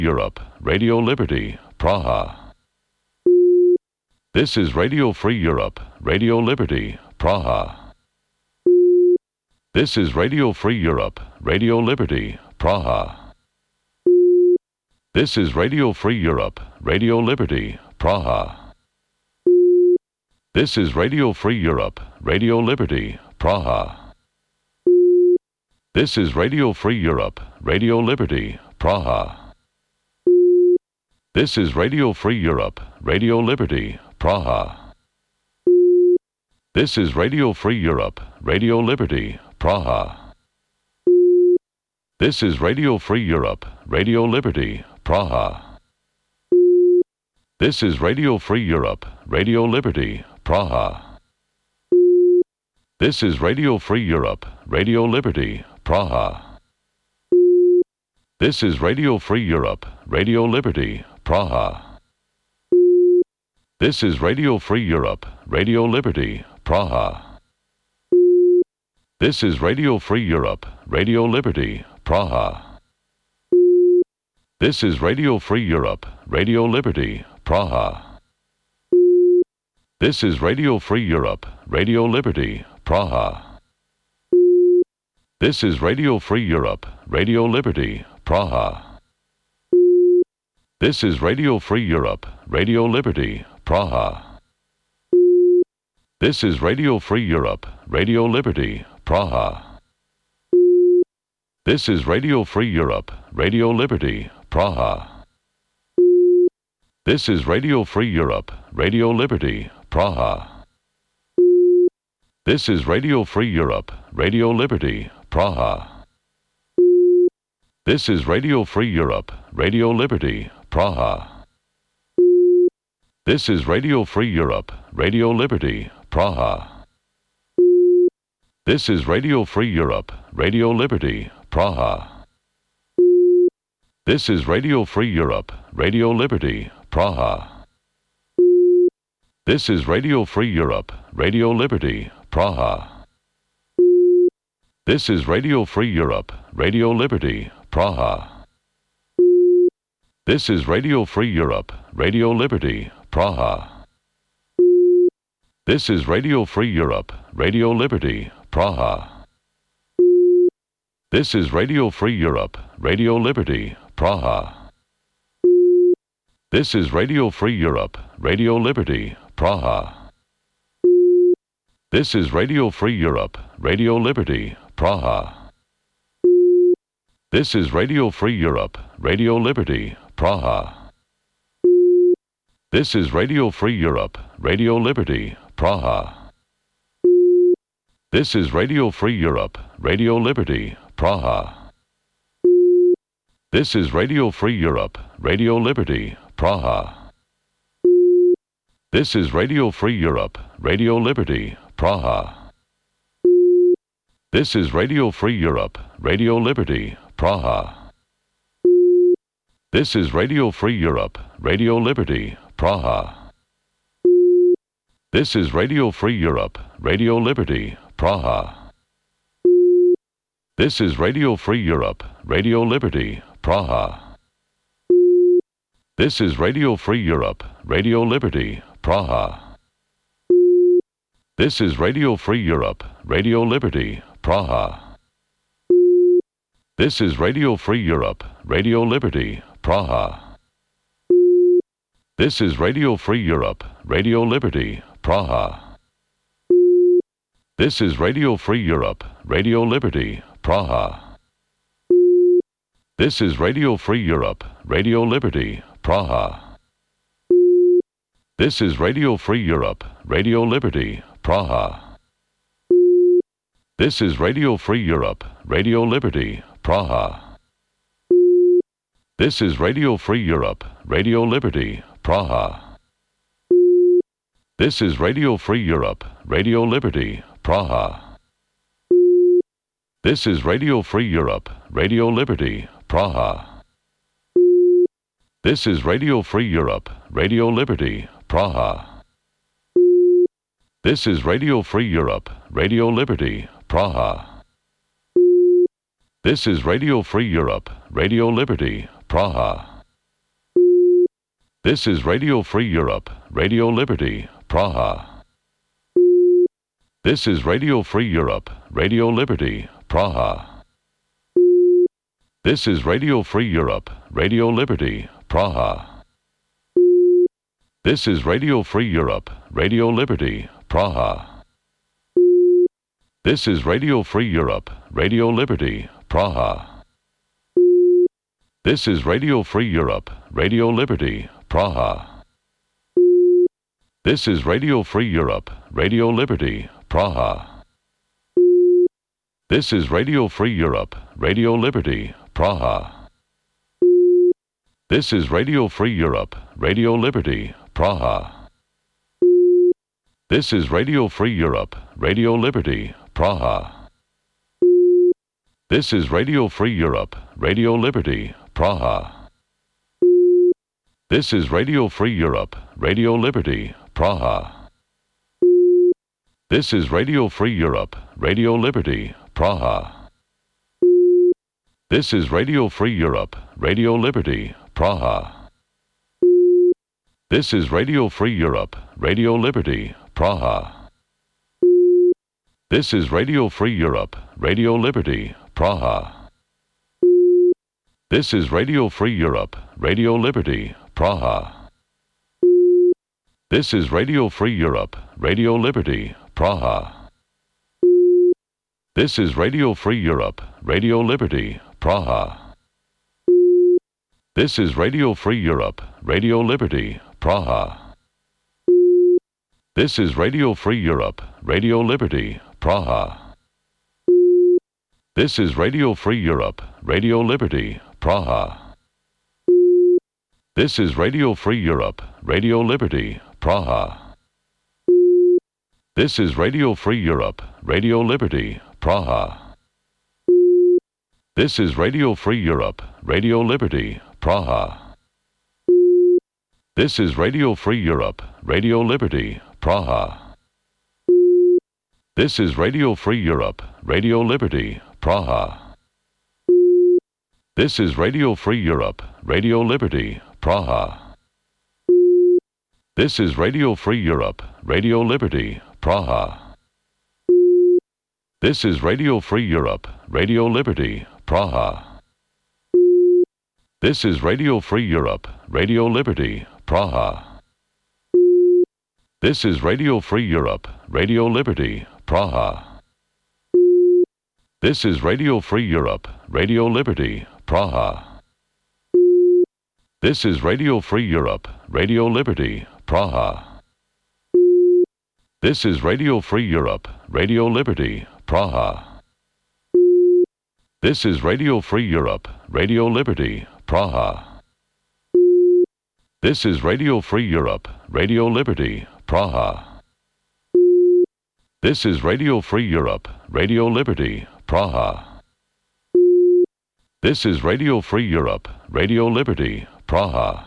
Europe, Radio Liberty, Praha. This is Radio Free Europe, Radio Liberty, Praha. This is Radio Free Europe, Radio Liberty, Praha. This is Radio Free Europe, Radio Liberty, Praha. This is Radio Free Europe, Radio Liberty, Praha. This is Radio Free Europe, Radio Liberty, Praha. This is Radio Free Europe, Radio Liberty, Praha. This is Radio Free Europe, Radio Liberty, Praha. This is Radio Free Europe, Radio Liberty, Praha. This is Radio Free Europe, Radio Liberty, Praha. This is Radio Free Europe, Radio Liberty, Praha. This is Radio Free Europe, Radio Liberty, Praha. This is Radio Free Europe, Radio Liberty, Praha. This is Radio Free Europe, Radio Liberty, Praha. This is Radio Free Europe, Radio Liberty, Praha. This is Radio Free Europe, Radio Liberty, Praha. This is Radio Free Europe, Radio Liberty, Praha. This is Radio Free Europe, Radio Liberty, Praha. This is Radio Free Europe, Radio Liberty, Praha. This is Radio Free Europe, Radio Liberty, Praha. This is Radio Free Europe, Radio Liberty, Praha. This is Radio Free Europe, Radio Liberty, Praha. This is Radio Free Europe, Radio Liberty, Praha. This is Radio Free Europe, Radio Liberty, Praha. This is Radio Free Europe, Radio Liberty, Praha. This is Radio Free Europe, Radio Liberty, Praha. This is Radio Free Europe, Radio Liberty, Praha. This is Radio Free Europe, Radio Liberty, Praha. This is Radio Free Europe, Radio Liberty, Praha. This is Radio Free Europe, Radio Liberty, Praha. This is Radio Free Europe, Radio Liberty, Praha. This is Radio Free Europe, Radio Liberty, Praha. This is Radio Free Europe, Radio Liberty, Praha. This is Radio Free Europe, Radio Liberty, Praha. This is Radio Free Europe, Radio Liberty, Praha. This is Radio Free Europe, Radio Liberty, Praha. This is Radio Free Europe, Radio Liberty, Praha. This is Radio Free Europe, Radio Liberty, Praha. This is Radio Free Europe, Radio Liberty, Praha. This is Radio Free Europe, Radio Liberty, Praha. This is Radio Free Europe, Radio Liberty, Praha. This is Radio Free Europe, Radio Liberty, Praha. This is Radio Free Europe, Radio Liberty, Praha. This is Radio Free Europe, Radio Liberty, Praha. This is Radio Free Europe, Radio Liberty, Praha. This is Radio Free Europe, Radio Liberty, Praha. This is Radio Free Europe, Radio Liberty, Praha. This is Radio Free Europe, Radio Liberty, Praha. This is Radio Free Europe, Radio Liberty, Praha. This is Radio Free Europe, Radio Liberty, Praha. This is Radio Free Europe, Radio Liberty, Praha. This is Radio Free Europe, Radio Liberty, Praha. This is Radio Free Europe, Radio Liberty, Praha. This is Radio Free Europe, Radio Liberty, Praha. This is Radio Free Europe, Radio Liberty, Praha. This is Radio Free Europe, Radio Liberty, Praha. This is Radio Free Europe, Radio Liberty, Praha. This is Radio Free Europe, Radio Liberty, Praha. This is Radio Free Europe, Radio Liberty, Praha. This is Radio Free Europe, Radio Liberty, Praha. This is Radio Free Europe, Radio Liberty, Praha. This is Radio Free Europe, Radio Liberty, Praha. This is Radio Free Europe, Radio Liberty, Praha. This is Radio Free Europe, Radio Liberty, Praha. This is Radio Free Europe, Radio Liberty, Praha. This is Radio Free Europe, Radio Liberty, Praha. This is Radio Free Europe, Radio Liberty, Praha. This is Radio Free Europe, Radio Liberty, Praha. This is Radio Free Europe, Radio Liberty, Praha. This is Radio Free Europe, Radio Liberty, Praha. This is Radio Free Europe, Radio Liberty, Praha. This is Radio Free Europe, Radio Liberty, Praha. This is Radio Free Europe, Radio Liberty, Praha. This is Radio Free Europe, Radio Liberty, Praha. This is Radio Free Europe, Radio Liberty, Praha. This is Radio Free Europe, Radio Liberty, Praha. This is Radio Free Europe, Radio Liberty, Praha. This is Radio Free Europe, Radio Liberty, Praha. This is Radio Free Europe, Radio Liberty, Praha. This is Radio Free Europe, Radio Liberty, Praha. This is Radio Free Europe, Radio Liberty, Praha. This is Radio Free Europe, Radio Liberty, Praha. This is Radio Free Europe, Radio Liberty, Praha. This is Radio Free Europe, Radio Liberty, Praha. This is Radio Free Europe, Radio Liberty, Praha. This is Radio Free Europe, Radio Liberty, Praha. This is Radio Free Europe, Radio Liberty, Praha. This is Radio Free Europe, Radio Liberty, Praha. This is Radio Free Europe, Radio Liberty, Praha. This is Radio Free Europe, Radio Liberty, Praha. This is Radio Free Europe, Radio Liberty, Praha. This is Radio Free Europe, Radio Liberty, Praha. This is Radio Free Europe, Radio Liberty, Praha. This is Radio Free Europe, Radio Liberty, Praha. This is Radio Free Europe, Radio Liberty, Praha.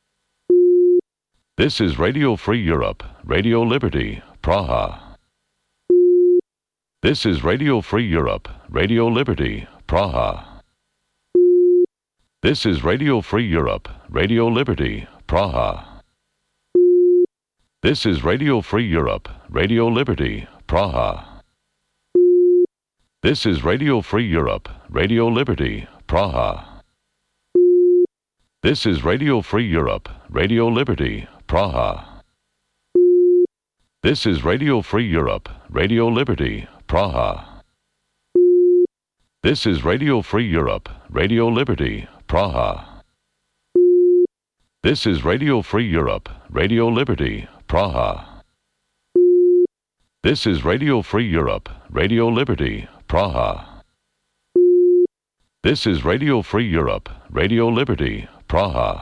This is Radio Free Europe, Radio Liberty, Praha. This is Radio Free Europe, Radio Liberty, Praha. This is Radio Free Europe, Radio Liberty, Praha. This is Radio Free Europe, Radio Liberty, Praha. This is Radio Free Europe, Radio Liberty, Praha. This is Radio Free Europe, Radio Liberty, Praha. This is Radio Free Europe, Radio Liberty, Praha. This is Radio Free Europe, Radio Liberty, Praha. This is Radio Free Europe, Radio Liberty, Praha. This is Radio Free Europe, Radio Liberty, Praha. This is Radio Free Europe, Radio Liberty, Praha.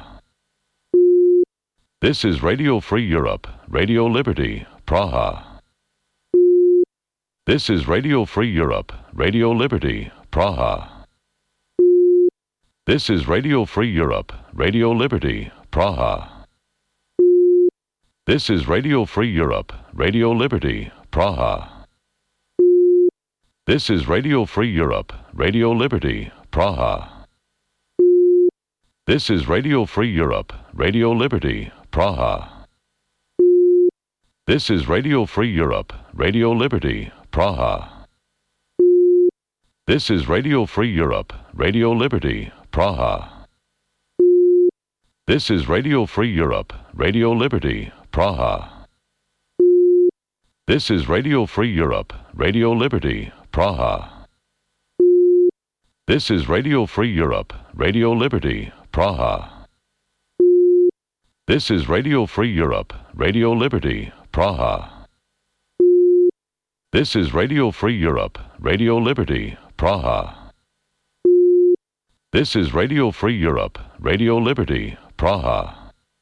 This is Radio Free Europe, Radio Liberty, Praha. This is Radio Free Europe, Radio Liberty, Praha. This is Radio Free Europe, Radio Liberty, Praha. This is Radio Free Europe, Radio Liberty, Praha. This is Radio Free Europe, Radio Liberty, Praha. This is Radio Free Europe, Radio Liberty, Praha. This is Radio Free Europe, Radio Liberty, Praha. This is Radio Free Europe, Radio Liberty, Praha. This is Radio Free Europe, Radio Liberty, Praha. This is Radio Free Europe, Radio Liberty, Praha. This is Radio Free Europe, Radio Liberty, Praha. This is Radio Free Europe, Radio Liberty, Praha. This is Radio Free Europe, Radio Liberty, Praha. This is Radio Free Europe, Radio Liberty, Praha.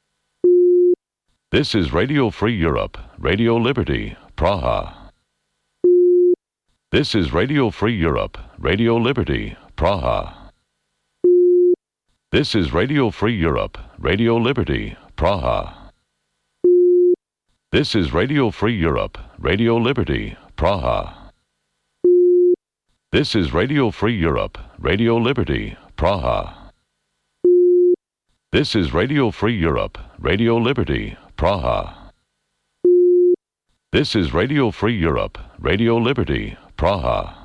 This is Radio Free Europe, Radio Liberty, Praha. This is Radio Free Europe, Radio Liberty, Praha. This is Radio Free Europe, Radio Liberty, Praha. This is Radio Free Europe, Radio Liberty, Praha. This is Radio Free Europe, Radio Liberty, Praha. This is Radio Free Europe, Radio Liberty, Praha. This is Radio Free Europe, Radio Liberty, Praha.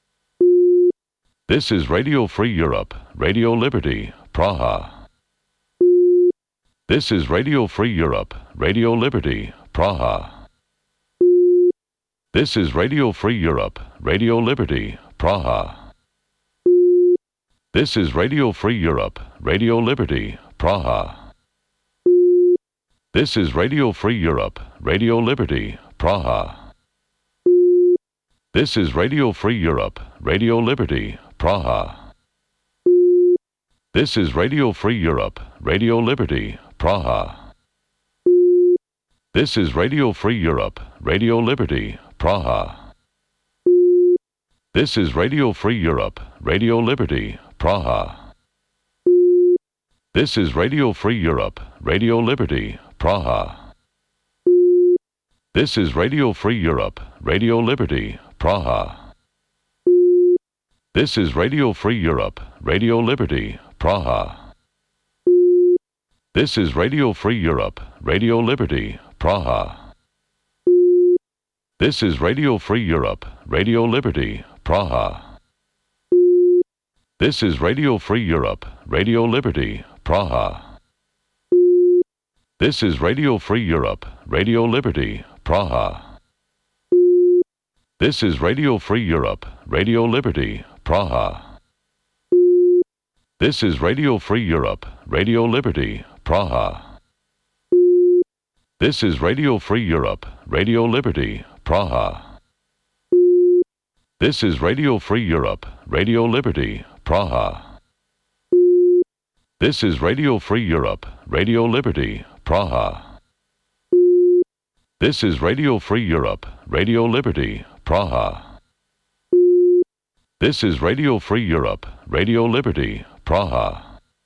This is Radio Free Europe, Radio Liberty, Praha. This is Radio Free Europe, Radio Liberty, Praha. This is Radio Free Europe, Radio Liberty, Praha. This is Radio Free Europe, Radio Liberty, Praha. This is Radio Free Europe, Radio Liberty, Praha. This is Radio Free Europe, Radio Liberty, Praha. This is Radio Free Europe, Radio Liberty, Praha. This is Radio Free Europe, Radio Liberty, Praha. This is Radio Free Europe, Radio Liberty, Praha. This is Radio Free Europe, Radio Liberty, Praha. This is Radio Free Europe, Radio Liberty, Praha. This is Radio Free Europe, Radio Liberty, Praha. This is Radio Free Europe, Radio Liberty, Praha. This is Radio Free Europe, Radio Liberty, Praha. This is Radio Free Europe, Radio Liberty, Praha. This is Radio Free Europe, Radio Liberty, Praha. This is Radio Free Europe, Radio Liberty, Praha. This is Radio Free Europe, Radio Liberty, Praha. This is Radio Free Europe, Radio Liberty, Praha. This is Radio Free Europe, Radio Liberty, Praha. This is Radio Free Europe, Radio Liberty, Praha. This is Radio Free Europe, Radio Liberty, Praha. This is Radio Free Europe, Radio Liberty, Praha.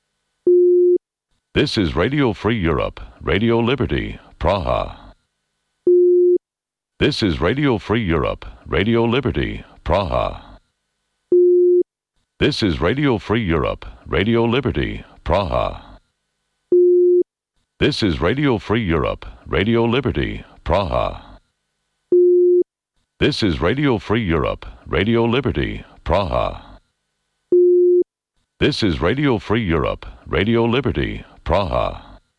This is Radio Free Europe, Radio Liberty, Praha. This is Radio Free Europe, Radio Liberty, Praha. This is Radio Free Europe, Radio Liberty, Praha. This is Radio Free Europe, Radio Liberty, Praha. This is Radio Free Europe, Radio Liberty, Praha. This is Radio Free Europe, Radio Liberty, Praha.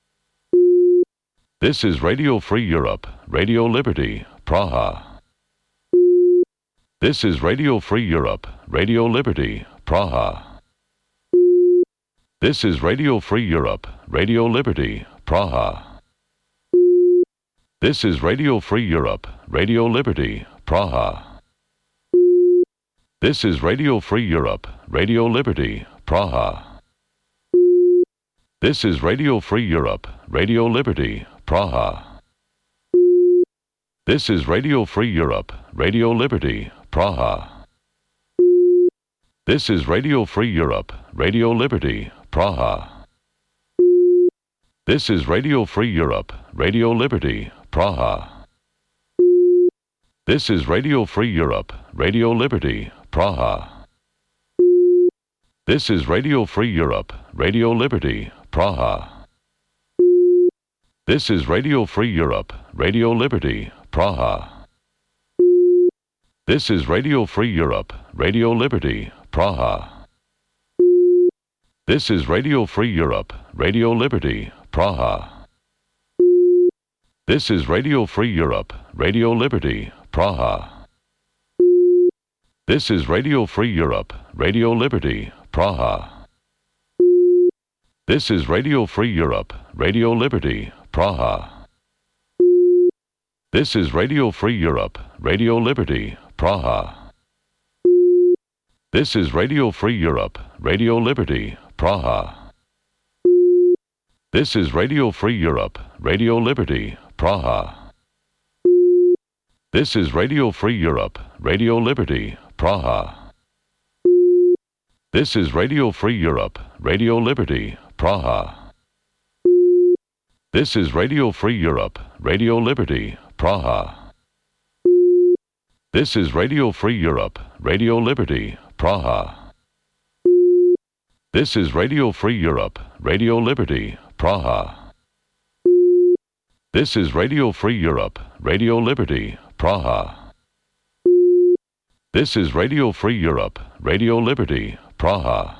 This is Radio Free Europe, Radio Liberty, Praha. This is Radio Free Europe, Radio Liberty, Praha. This is Radio Free Europe, Radio Liberty, Praha. This is Radio Free Europe, Radio Liberty, Praha. This is Radio Free Europe, Radio Liberty, Praha. This is Radio Free Europe, Radio Liberty, Praha. This is Radio Free Europe, Radio Liberty, Praha. This is Radio Free Europe, Radio Liberty, Praha. This is Radio Free Europe, Radio Liberty, Praha. This is Radio Free Europe, Radio Liberty, Praha. This is Radio Free Europe, Radio Liberty, Praha. This is Radio Free Europe, Radio Liberty, Praha. This is Radio Free Europe, Radio Liberty, Praha. This is Radio Free Europe, Radio Liberty, Praha. This is Radio Free Europe, Radio Liberty, Praha. This is Radio Free Europe, Radio Liberty, Praha. This is Radio Free Europe, Radio Liberty, Praha. This is Radio Free Europe, Radio Liberty, Praha. This is Radio Free Europe, Radio Liberty, Praha. This is Radio Free Europe, Radio Liberty, Praha. This is Radio Free Europe, Radio Liberty, Praha. This is Radio Free Europe, Radio Liberty, Praha. This is Radio Free Europe, Radio Liberty, Praha. This is Radio Free Europe, Radio Liberty, Praha. This is Radio Free Europe, Radio Liberty, Praha. This is Radio Free Europe, Radio Liberty, Praha. This is Radio Free Europe, Radio Liberty, Praha.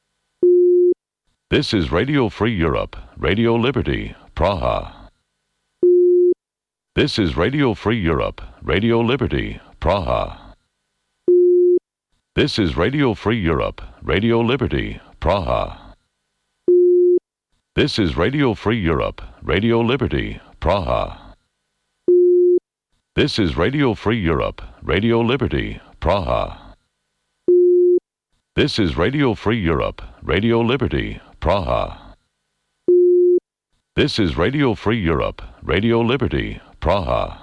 This is Radio Free Europe, Radio Liberty, Praha. This is Radio Free Europe, Radio Liberty, Praha. This is Radio Free Europe, Radio Liberty, Praha. This is Radio Free Europe, Radio Liberty, Praha. This is Radio Free Europe, Radio Liberty, Praha. This is Radio Free Europe, Radio Liberty, Praha. This is Radio Free Europe, Radio Liberty, Praha.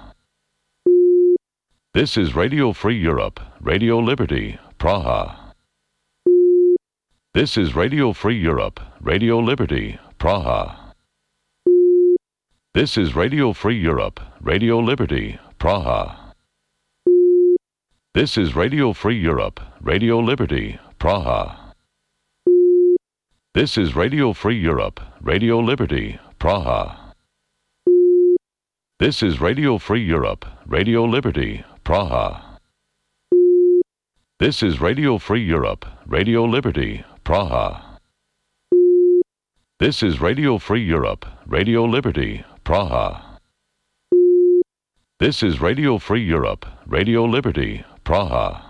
This is Radio Free Europe, Radio Liberty, Praha. This is Radio Free Europe, Radio Liberty, Praha. This is Radio Free Europe, Radio Liberty, Praha. This is Radio Free Europe, Radio Liberty, Praha. This is Radio Free Europe, Radio Liberty, Praha. This is Radio Free Europe, Radio Liberty, Praha. This is Radio Free Europe, Radio Liberty, Praha. This is Radio Free Europe, Radio Liberty, Praha. This is Radio Free Europe, Radio Liberty, Praha.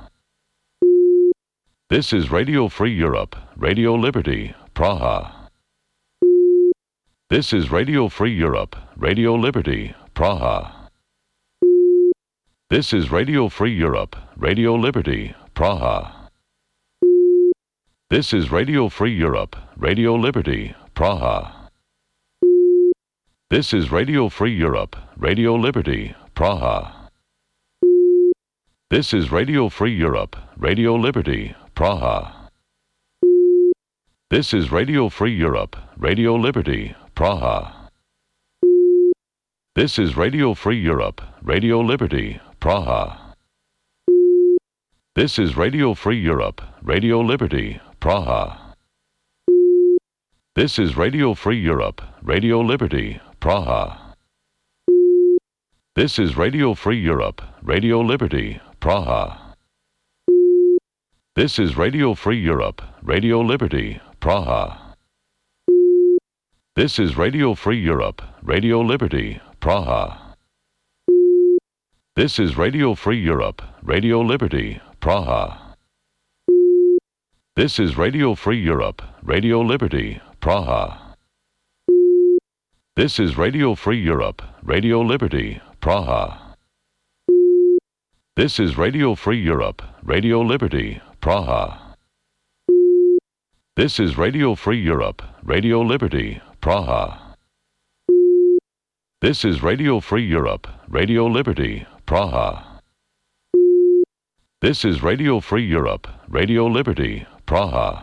This is Radio Free Europe, Radio Liberty, Praha. This is Radio Free Europe, Radio Liberty, Praha. This is Radio Free Europe, Radio Liberty, Praha. This is Radio Free Europe, Radio Liberty, Praha. This is Radio Free Europe, Radio Liberty, Praha. This is Radio Free Europe, Radio Liberty, Praha. This is Radio Free Europe, Radio Liberty, Praha. This is Radio Free Europe, Radio Liberty, Praha. This is Radio Free Europe, Radio Liberty, Praha. This is Radio Free Europe, Radio Liberty, Praha. This is Radio Free Europe, Radio Liberty, Praha. This is Radio Free Europe, Radio Liberty, Praha. This is Radio Free Europe, Radio Liberty, Praha. This is Radio Free Europe, Radio Liberty, Praha. This is Radio Free Europe, Radio Liberty, Praha. This is Radio Free Europe, Radio Liberty, Praha. This is Radio Free Europe, Radio Liberty, Praha. This is Radio Free Europe, Radio Liberty, Praha. This is Radio Free Europe, Radio Liberty, Praha. This is Radio Free Europe, Radio Liberty, Praha.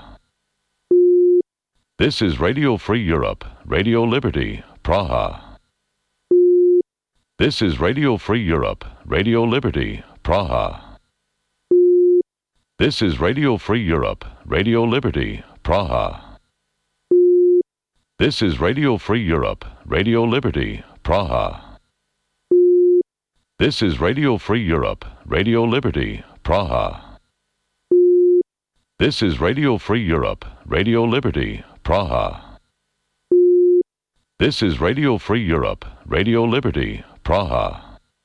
This is Radio Free Europe, Radio Liberty, Praha. This is Radio Free Europe, Radio Liberty, Praha. This is Radio Free Europe, Radio Liberty, Praha. This is Radio Free Europe, Radio Liberty, Praha. This is Radio Free Europe, Radio Liberty, Praha. This is Radio Free Europe, Radio Liberty, Praha. This is Radio Free Europe, Radio Liberty, Praha.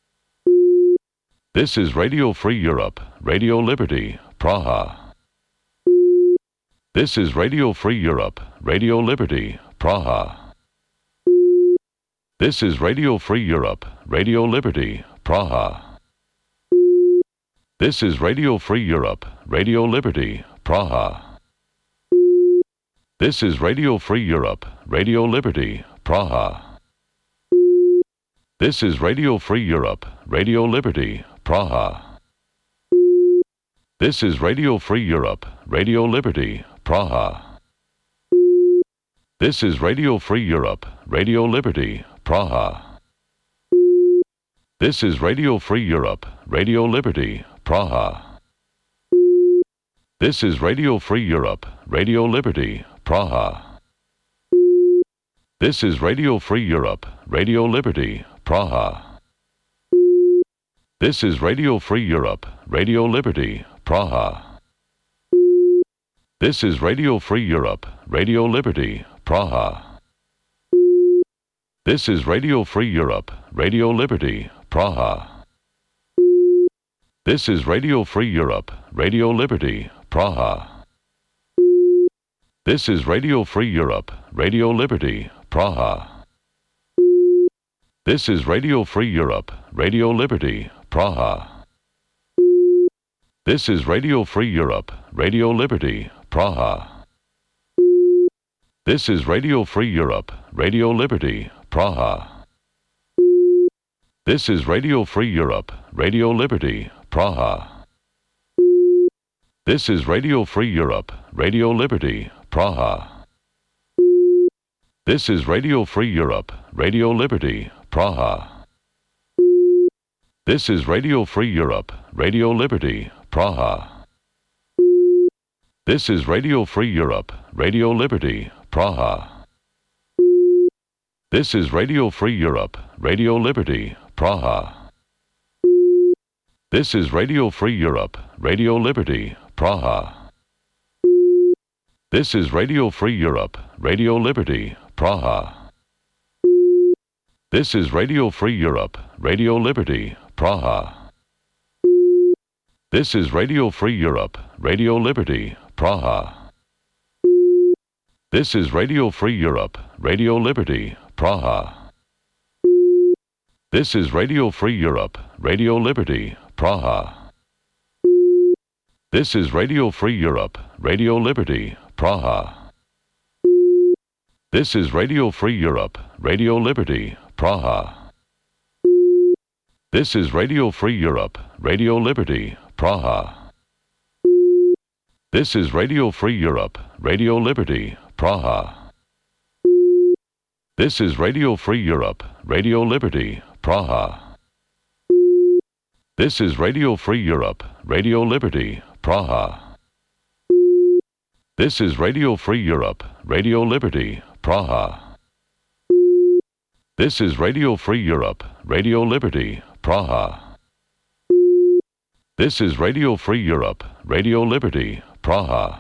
This is Radio Free Europe, Radio Liberty, Praha. This is Radio Free Europe, Radio Liberty, Praha. This is Radio Free Europe, Radio Liberty, Praha. This is Radio Free Europe, Radio Liberty, Praha. This is Radio Free Europe, Radio Liberty, Praha. This is Radio Free Europe, Radio Liberty, Praha. This is Radio Free Europe, Radio Liberty, Praha. This is Radio Free Europe, Radio Liberty, Praha. This is Radio Free Europe, Radio Liberty, Praha. This is Radio Free Europe, Radio Liberty, Praha. This is Radio Free Europe, Radio Liberty, Praha. This is Radio Free Europe, Radio Liberty, Praha. This is Radio Free Europe, Radio Liberty, Praha. This is Radio Free Europe, Radio Liberty, Praha. This is Radio Free Europe, Radio Liberty, Praha. This is Radio Free Europe, Radio Liberty, Praha. This is Radio Free Europe, Radio Liberty, Praha. This is Radio Free Europe, Radio Liberty, Praha. This is Radio Free Europe, Radio Liberty, Praha. This is Radio Free Europe, Radio Liberty, Praha. This is Radio Free Europe, Radio Liberty, Praha. This is Radio Free Europe, Radio Liberty, Praha. This is Radio Free Europe, Radio Liberty, Praha. This is Radio Free Europe, Radio Liberty, Praha. This is Radio Free Europe, Radio Liberty, Praha. This is Radio Free Europe, Radio Liberty, Praha. This is Radio Free Europe, Radio Liberty, Praha. This is Radio Free Europe, Radio Liberty, Praha. This is Radio Free Europe, Radio Liberty, Praha. This is Radio Free Europe, Radio Liberty, Praha. This is Radio Free Europe, Radio Liberty, Praha. This is Radio Free Europe, Radio Liberty, Praha. This is Radio Free Europe, Radio Liberty, Praha. This is Radio Free Europe, Radio Liberty, Praha. This is Radio Free Europe, Radio Liberty, Praha. This is Radio Free Europe, Radio Liberty, Praha. This is Radio Free Europe, Radio Liberty, Praha. This is Radio Free Europe, Radio Liberty, Praha. This is Radio Free Europe, Radio Liberty, Praha. This is Radio Free Europe, Radio Liberty, Praha.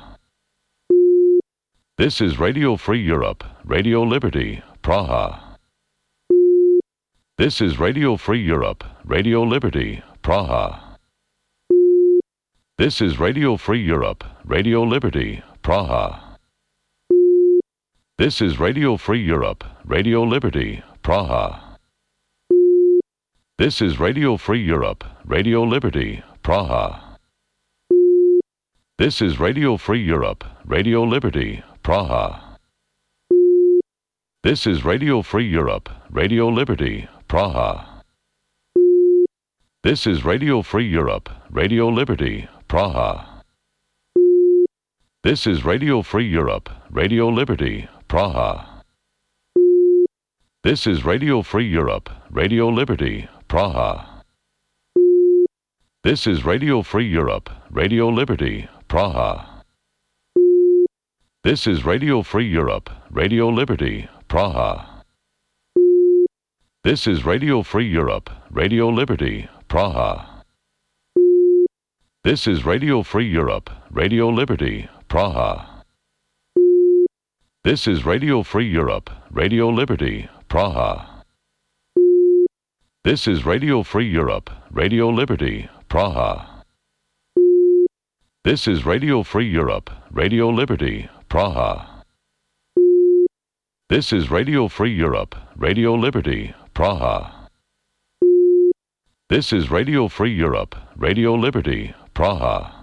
This is Radio Free Europe, Radio Liberty, Praha. This is Radio Free Europe, Radio Liberty, Praha. This is Radio Free Europe, Radio Liberty, Praha. This is Radio Free Europe, Radio Liberty, Praha. This is Radio Free Europe, Radio Liberty, Praha. This is Radio Free Europe, Radio Liberty, Praha. This is Radio Free Europe, Radio Liberty, Praha. This is Radio Free Europe, Radio Liberty, Praha. This is Radio Free Europe, Radio Liberty, Praha. This is Radio Free Europe, Radio Liberty, Praha. This is Radio Free Europe, Radio Liberty, Praha. This is Radio Free Europe, Radio Liberty, Praha. This is Radio Free Europe, Radio Liberty, Praha. This is Radio Free Europe, Radio Liberty, Praha. This is Radio Free Europe, Radio Liberty, Praha. This is Radio Free Europe, Radio Liberty, Praha. This is Radio Free Europe, Radio Liberty, Praha. This is Radio Free Europe, Radio Liberty, Praha. This is Radio Free Europe, Radio Liberty, Praha.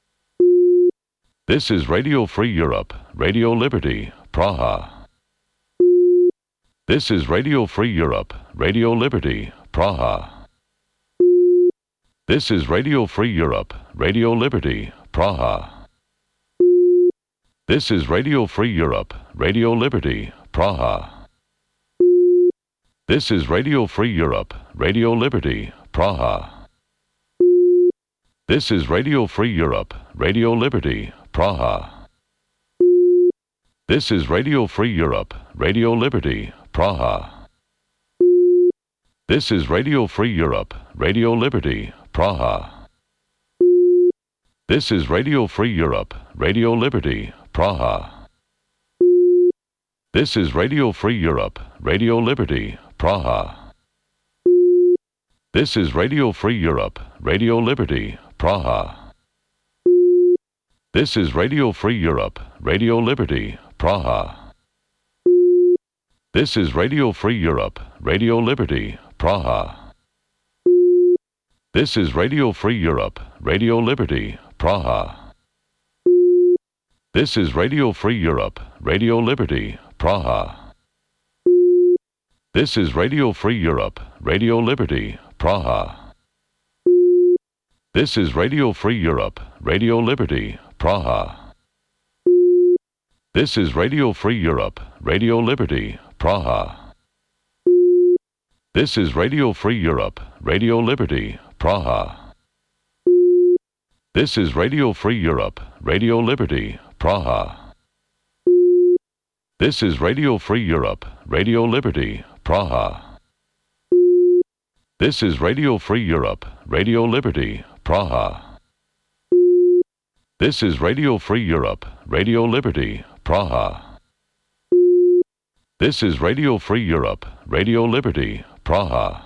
This is Radio Free Europe, Radio Liberty, Praha. This is Radio Free Europe, Radio Liberty, Praha. This is Radio Free Europe, Radio Liberty, Praha. This is Radio Free Europe, Radio Liberty, Praha. This is Radio Free Europe, Radio Liberty, Praha. This is Radio Free Europe, Radio Liberty, Praha. This is Radio Free Europe, Radio Liberty, Praha. This is Radio Free Europe, Radio Liberty, Praha. This is Radio Free Europe, Radio Liberty, Praha. This is Radio Free Europe, Radio Liberty, Praha. This is Radio Free Europe, Radio Liberty, Praha. This is Radio Free Europe, Radio Liberty, Praha. This is Radio Free Europe, Radio Liberty, Praha. This is Radio Free Europe, Radio Liberty, Praha. This is Radio Free Europe, Radio Liberty, Praha. This is Radio Free Europe, Radio Liberty, Praha. This is Radio Free Europe, Radio Liberty, Praha. This is Radio Free Europe, Radio Liberty, Praha. This is Radio Free Europe, Radio Liberty, Praha. This is Radio Free Europe, Radio Liberty, Praha. This is Radio Free Europe, Radio Liberty, Praha. This is Radio Free Europe, Radio Liberty, Praha. This is Radio Free Europe, Radio Liberty, Praha. This is Radio Free Europe, Radio Liberty, Praha.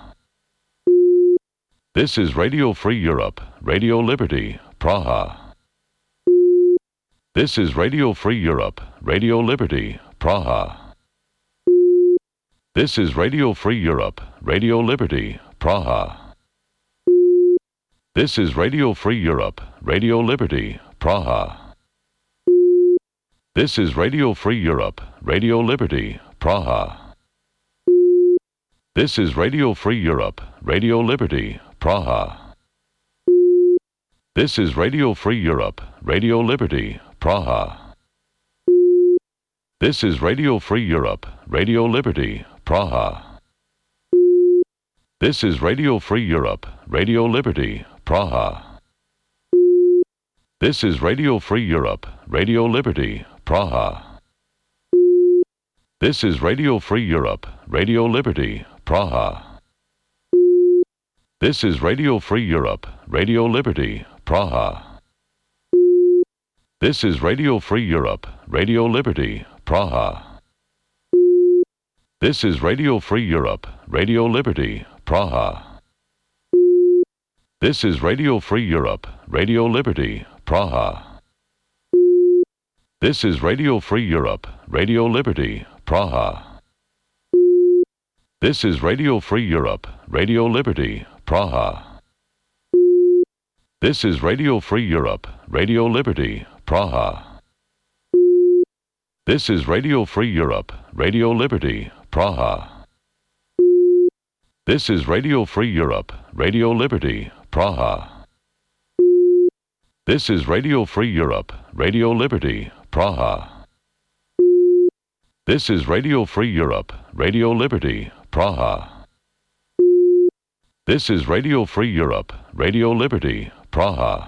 This is Radio Free Europe, Radio Liberty, Praha. This is Radio Free Europe, Radio Liberty, Praha. This is Radio Free Europe, Radio Liberty, Praha. This is Radio Free Europe, Radio Liberty, Praha. This is Radio Free Europe, Radio Liberty, Praha. This is Radio Free Europe, Radio Liberty, Praha. This is Radio Free Europe, Radio Liberty, Praha. This is Radio Free Europe, Radio Liberty, Praha. This is Radio Free Europe, Radio Liberty, Praha. This is Radio Free Europe, Radio Liberty, Praha. This is Radio Free Europe, Radio Liberty, Praha. This is Radio Free Europe, Radio Liberty, Praha. This is Radio Free Europe, Radio Liberty, Praha. This is Radio Free Europe, Radio Liberty, Praha. This is Radio Free Europe, Radio Liberty, Praha. This is Radio Free Europe, Radio Liberty, Praha. This is Radio Free Europe, Radio Liberty, Praha. This is Radio Free Europe, Radio Liberty, Praha. This is Radio Free Europe, Radio Liberty, Praha. This is Radio Free Europe, Radio Liberty, Praha. This is Radio Free Europe, Radio Liberty, Praha. This is Radio Free Europe, Radio Liberty, Praha. This is Radio Free Europe, Radio Liberty, Praha.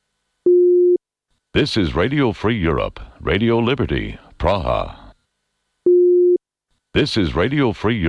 This is Radio Free Europe, Radio Liberty, Praha. This is Radio Free Europe.